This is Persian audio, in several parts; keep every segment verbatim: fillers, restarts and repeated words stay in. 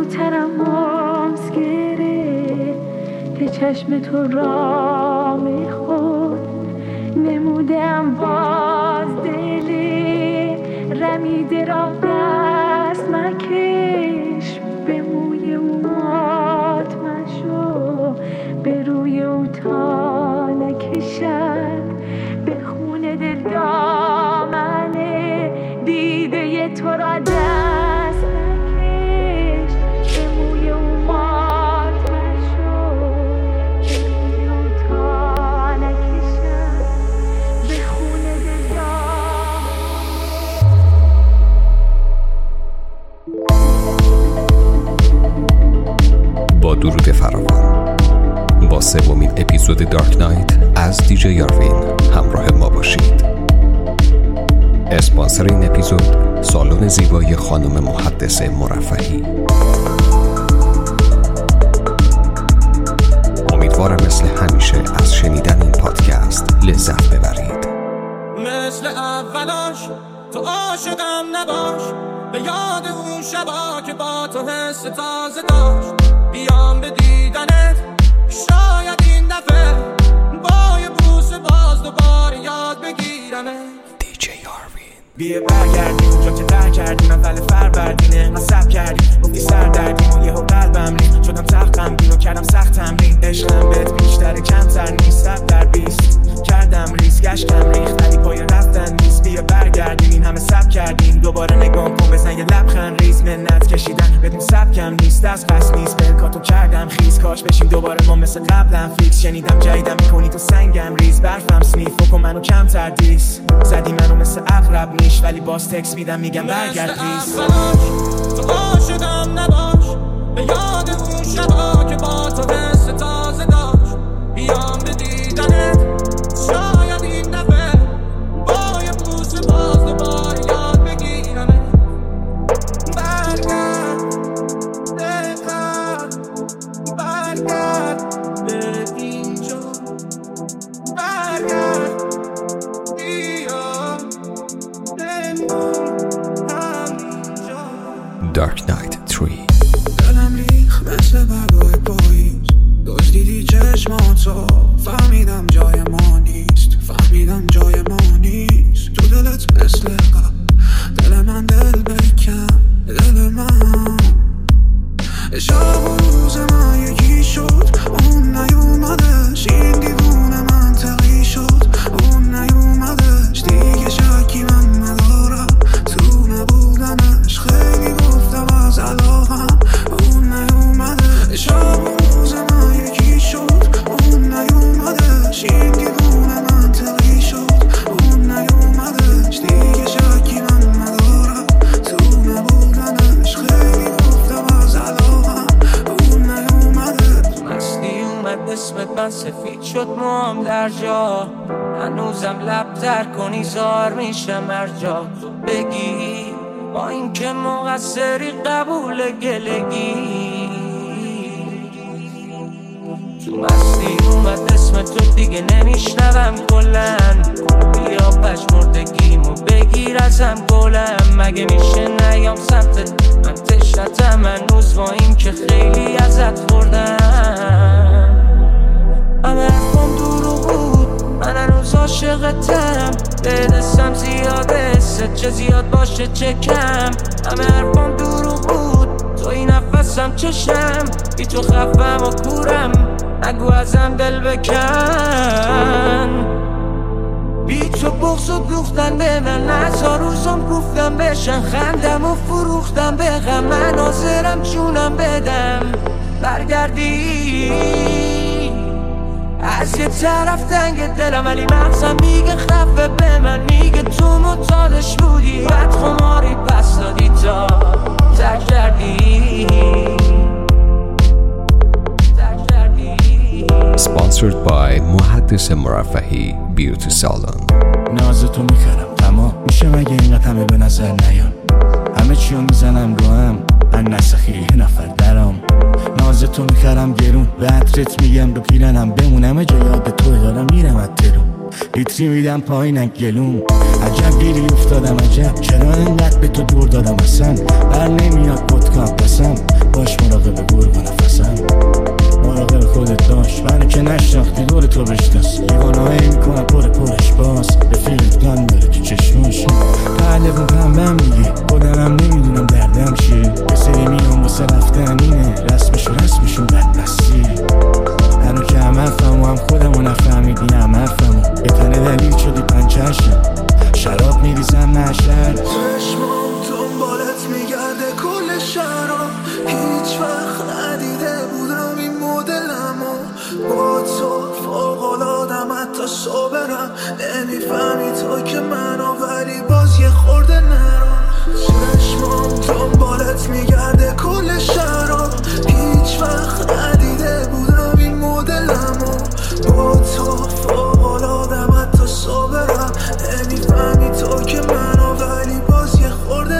زودترم ماست گره چشم تو را میخود نمودم باز دلی رمیده را دست مکش به موی او مات مشو به روی او تا نکشد به خون دل دامنه دیده تو را دست نکش به موی او مات مشو به روی او تا نکشد به خون دل دامنه. با درود فراوان با سومین اپیزود دارک نایت از دیجی یاروین همراه ما باشید. اسپانسر این اپیزود سالن زیبایی خانم محدث مرفهی. امیدوارم مثل همیشه از شنیدن این پادکست لذت ببرید. مثل اولاش تو عاشقم نباش، به یاد اون شبا که با تو حس تازه داشت، بیام به دیدنت شاید این دفعه با یه بوس باز دوباره یاد بگیرمه. دیجی یاروین بیا برگردیم اونجا که در کردیم اول فروردینه مصرف کردیم گفتی سر دردیم و یهو قلبم ریخت شدم سخت غمگین و کردم سخت تمرین عشقم بهت بیشتر کمتر نیست صد در بیست کردم ریس گشتم ریخت ولی پای رفتن نیست. بیا برگردیم این همه سب کردیم دوباره نگام کن بزن یه لبخند ریز منت کشیدن بدون سبکم نیست از پس نیست بلکاتو کردم خیز کاش بشیم دوباره ما مثل قبلم فیکس شنیدم جایدم میکنی تو سنگم ریز برفم سنیف بکن منو کمتر دیس زدی منو مثل اقرب نیش ولی باز تکس میدم میگم برگرد پلیز. تو عاشقم نباش، به یاد اون شبا که با تو حس تازه داشت، بیام به دیدنت شاید این دفعه با یه بوس باز دوباره یاد بگیرمه. برگرد دقیقا برگرد به اینجا برگرد بیا بمون همینجا. دارک نایت سه. دلم ریخ مثل برگای پاییز دزدیدی چشماتو فهمیدم جای ما نیست فهمیدم جای ما نیست تو دلت مثل قبل دل من دل بکن دل من شب و روز من یکی شد اون نیومدش این دیوونه منطقی شد اون نیومدش دیگه شکی من ندارم تو نبودنش خیلی گفتم از علاقم اون نیومدش شب و روز من یکی شد اون نیومدش این دیوونه منطقی شد اون نیومدش دیگه شکی من ندارم تو نبودنش خیلی گفتم از علاقم اون نیومدش. مستی اومد اسمت من سفید شد موام در جا هنوزم لب تر کنی زار میشم هر جا تو بگی با این که مقصری قبول گلگی. تو مستی اومد اسم تو دیگه نمیشنوم کلن بیا پشمردگیمو بگیر ازم گلم مگه میشه نیام سمتت من تشنتم هنوز با این که خیلی ازت خوردم همه حرفم دروغ بود من هنوز عاشقتم بدستم زیاده ست چه زیاد باشه چه کم همه حرفم دروغ بود تو این نفسم چشم بی تو خفم و کورم نگو ازم دل بکن بی تو بغض و دوختن به من هزار روزم گفتم بشن خندم و فروختم به غم من حاضرم جونم بدم برگردی از یه طرف تنگ دلم ولی مغزم میگه خفه به من میگه تو متعادش بودی بد خماری پس دادی تا ترک کردی. Sponsored by محدث مرفهی بیوتی سالن. نازتو میخرم تمام میشه مگه اینقدر همه به نظر نیان همه چیو میزنم رو هم من نسخی یه نفر درام نازتو میخرم گرون به عطرت میگم رو پیرنم بمونم جا یاد توی دارم میرم اترون لیتری میدم پایینک گلوم عجب گیری افتادم عجب چرا اینقدر به تو دور دادم اصلا بر نمیاد پودکام بسم باش دلمون غمم دیگه، خودمم نمیدونم دردم چیه. یه سری میام واسه رفتن اینه، رسمشو رسمشون بدبستی. هنو که هم حرفم و هم خودمو نفهمیدی هم حرفمو، یه تنه دلیل شدی پنچرشم، شراب میریزم نشر. چشمام دنبالت میگرده کل شهرام، هیچ وقت ندیده بودم این مدلمو. با تو فوق‌العادم حتی صبرم، نمیفهمی تو که منو ولی باز یه خورده نرم. چشمام دنبالت میگرده کل شهرام، هیچ وقت ندیده بودم این مدلمو. با تو فوق‌العادم حتی صبرم، نمیفهمی تو که منو ولی باز یه خورده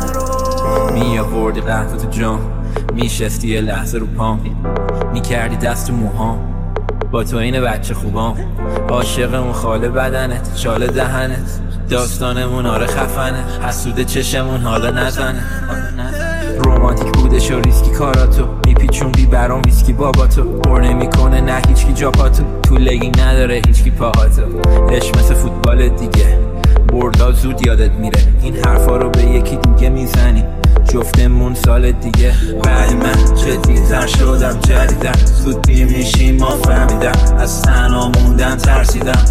نرم. می آوردی قهوه تو جام، میشستی یه لحظه رو پام، میکردی دست تو موهام، با تو این بچه خوبام. عاشقمون خاله بدنت، شاله دهنت، داستانمون آره خفنه، حسود چشمون حالا نزنه. رومانتیک بودش و ریسکی کاراتو، میپیچوندی برام ویسکی باباتو. پر نمیکنه نه هیچکی جاپاتو، تو لگینگ نداره هیچکی پاهاتو. عشق مثل فوتبال دیگه، بردا زود یادت میره، این حرفا رو به یکی دیگه میزنی. جفتمون سال دیگه، ولی من جدی‌تر شدم جدیدم، زود دیر میشیم ما فهمیدم، از تنها موندم ترسیدم.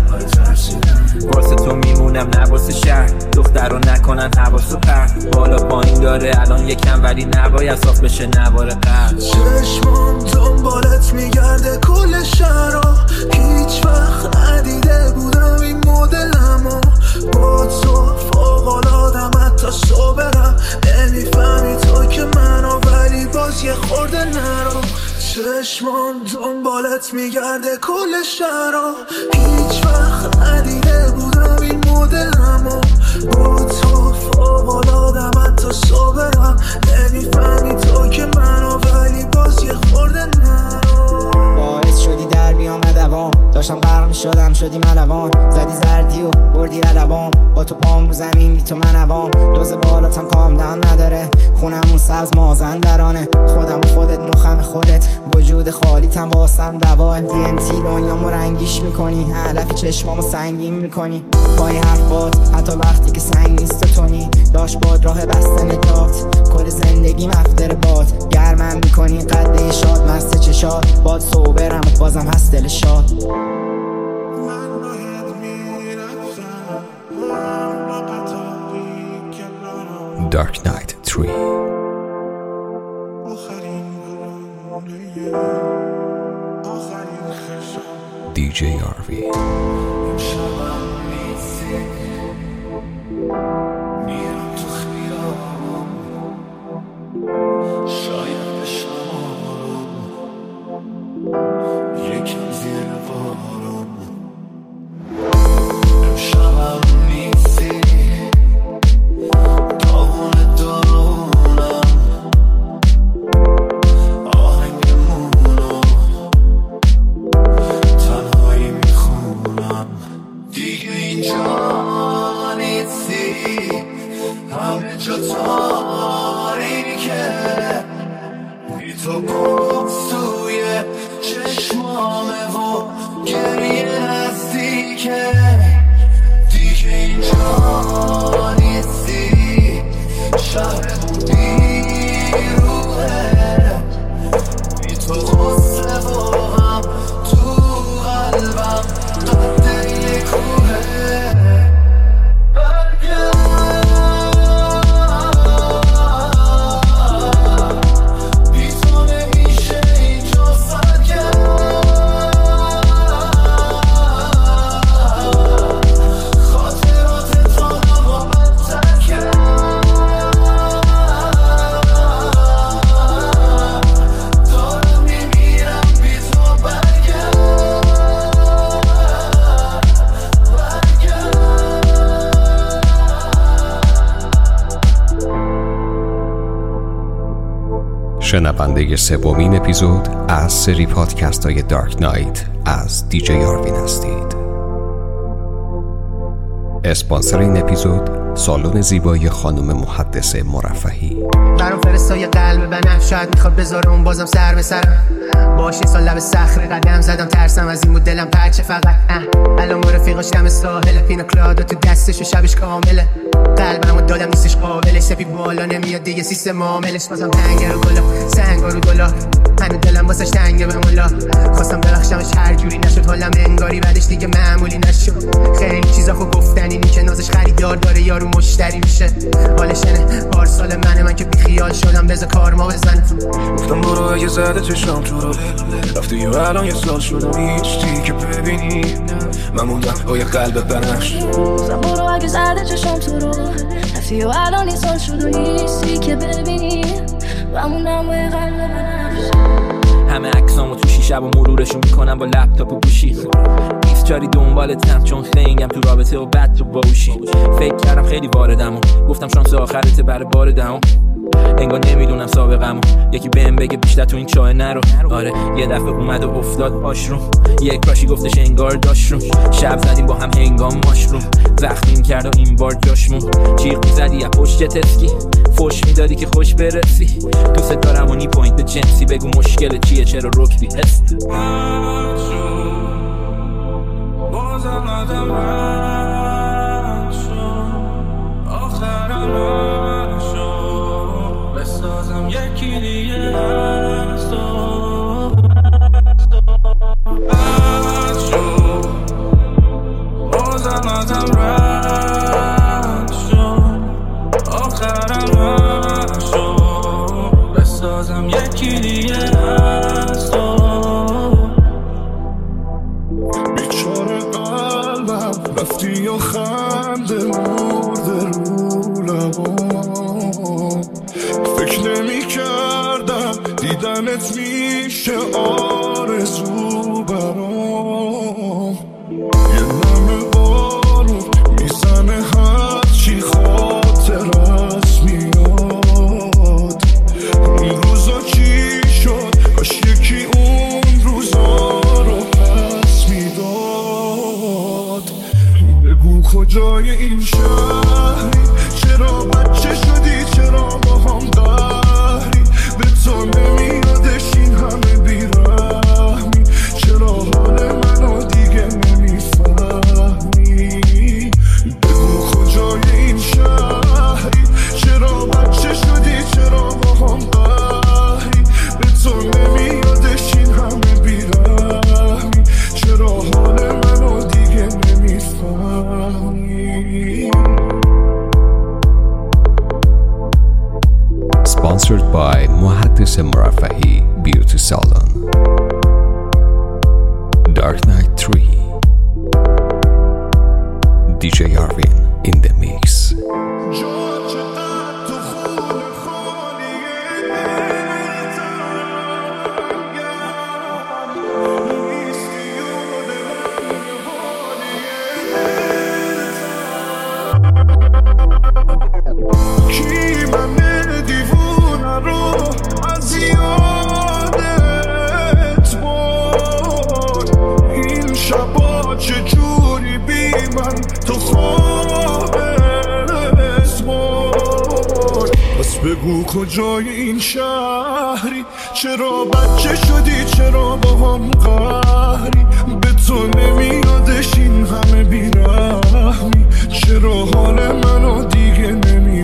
واسه تو میمونم نه واسه شهر، دختر رو نکنن حواسو پرد. بالا پایین داره الان یکم ولی نباید صاف بشه نوار قلب. چشمام دنبالت میگرده کل شهرها، هیچ وقت ندیده بودم این مدلمو. با تو فوق‌العادم حتی صبرم، نمیفهمی تو که منو ولی باز یه خورده نرم. چشمام دنبالت میگرده کل شهرها، هیچ وقت ندیده بودم این مدلمو. با تو فوق‌العادم حتی صبرم، نمیفهمی تو که منو ولی باز یه خورده نرم. باعث شدی در بیام دوام، داشتم غرق میشدم شدی ملوان. زدی زردی و بردی علوام، با تو پام رو زمین بی تو من عوام. دوز بالاتم کام دم نداره، خونمون سبز مازندرانه. خودم و خودت مخم خودت، وجود خالیتم واسم دواه. دی ام تی دنیامو رنگیش میکنی، علف چشمامو سنگین میکنی با این حرفات. حتی وقتی که سنگ نیست تونی، داشت باد راه بسته نجات. کل زندگی مفتر باد، گرمم میکنی قده شاد. مست چشات باد صوبرم بازم هست دل شاد. Dark Knight three. دی جی Arvin. شنونده سومین اپیزود از سری پادکست های دارک نایت از دی جی Arvin هستید. اسپانسر این اپیزود سالن زیبایی خانم محدث مرفهی. برام فرستای قلب بنفش، شاید میخواد بذاره اون بازم سر به سرم. باش این سال لب صخره قدم زدم، ترسم از این بود دلم پرچه فقط. الان با رفیقاش دم ساحل، پینا کلادا تو دستش و شبش کامله. قلبمو سپید بالا نمیاد دیگه سیستم عاملش بازم تنگه رو گلا سنگا رو دلار هنو دلم واسش تنگه به مولا خواستم ببخشمش هر جوری نشد حالم انگاری بعدش دیگه معمولی نشد خیلی چیزا خب گفتن اینی که نازش خریدار داره یارو مشتری میشه حالش اینه پارسال منه من که بیخیال شدم بذار کار ما بزنه گفتم برو اگه زده چشام تو رو رفتی و الان یه سال شده نیستی که ببینی من موندم با یه قلب بنفش گفتم برو اگه زده چشام تو رو رفتی و الان یه سال شده نیستی که ببینی من موندم با یه قلب بنفش همه عکسامو تو شیشه و مرورشون میکنم با لپتاپ و گوشی بیسچاری دنبالتم چون خنگم تو رابطه و بد تو باوشی فکر کردم خیلی واردم و گفتم شانس آخرته برای بار دهم انگار نمیدونم سابقمو یکی بهم بگه بیشتر تو این چاه نرو آره یه دفعه اومد و افتاد آشروم یک راشی گفتش انگار داشت رو شب زدیم با هم هنگام ماشروم زخمیم کرد و این بار جاشمون جیغ میزدی یا پشت تسکی فوش میدادی که خوش برسی دوست دارم و نی پوینت جنسی بگو مشکل چیه چرا رکبی هست بازم آدم رد شد آخرم رد شد بسازم یکی دیگه از تو رد شد بازم آدم رد شد آخرم رد شد بسازم یکی دیگه از تو رفتی و خنده مرده رو لبام فکر نمی کردم دیدنت میشه آرزو برام یه نمه بارون میزنه هرچی خاطرت میاد اون روزا چی شد کاش یکی اون روزا رو پس میداد بگو کجای این شهری چرا بچه شدی چرا با هم قهری به تو نمیادش این همه بیرحمی چرا حال منو دیگه نمیفهمی بگو کجای این شهری چرا بچه شدی چرا با هم قهری به تو نمیادش این همه بیرحمی چرا حال منو دیگه نمیفهمی Sponsored by محدث مرفهی Beauty Salon. Dark Knight three دی جی Arvin in the mix. بگو کجای این شهری چرا بچه شدی چرا با هم قهری به تو نمیادش این همه بیرحمی چرا حال منو دیگه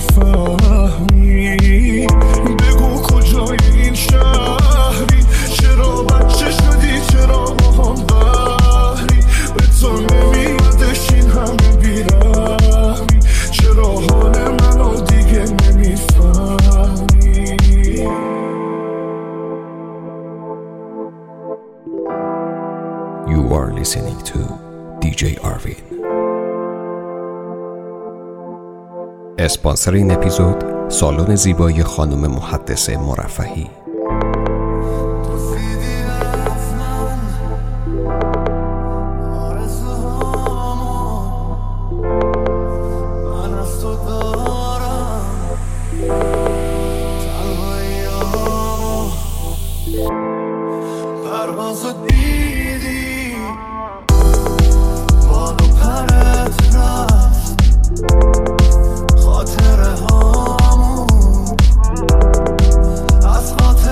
نمیفهمی بگو کجای این شهری چرا بچه شدی چرا با هم قهری به تو نمیادش این همه بیرحمی چرا حال منو دیگه نمیفهمی You are listening to دی جی Arvin. اسپانسر این اپیزود سالن زیبایی خانم محدث مرفهی. خاطره هامون از خاطره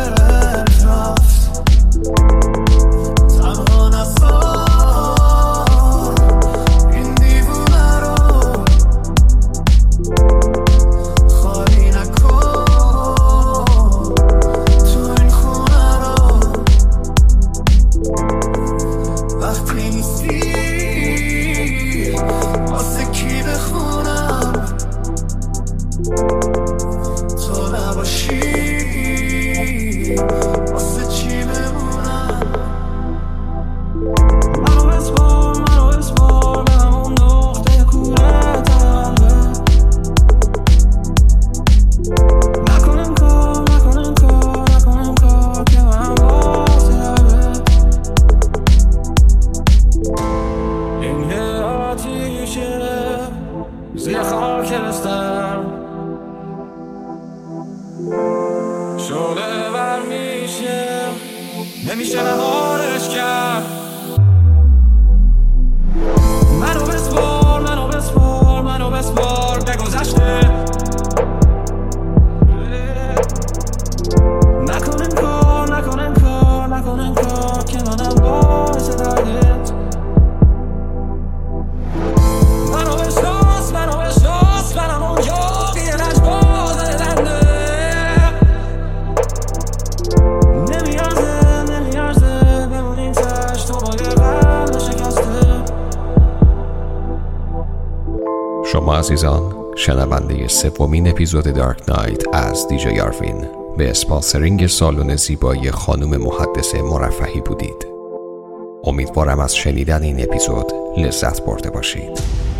تو نباشی واسه چی بمونم منو بسپار منو بسپار به همون نقطه کوره قلبه نکنم کار نکنم کار نکنم کار که من باز یاده این یه آتیشه زیر خاک رستم شعله بر میشه نمیشه نهارش کرد منو بسپار منو بسپار منو بسپار به گذشته نکنن کار نکنن کار نکنن کار که منم باعث دردت منو بشناس منو بشناس منم اون یاقی لجباز دنده نمیارزه نمیارزه بمونین تش تو با یه قلب شکسته. شما عزیزان شنونده سومین اپیزود دارک نایت از دیجی آروین به اسپانسرینگ سالن زیبایی خانم محدثه مرفهی بودید. امیدوارم از شنیدن این اپیزود لذت برده باشید.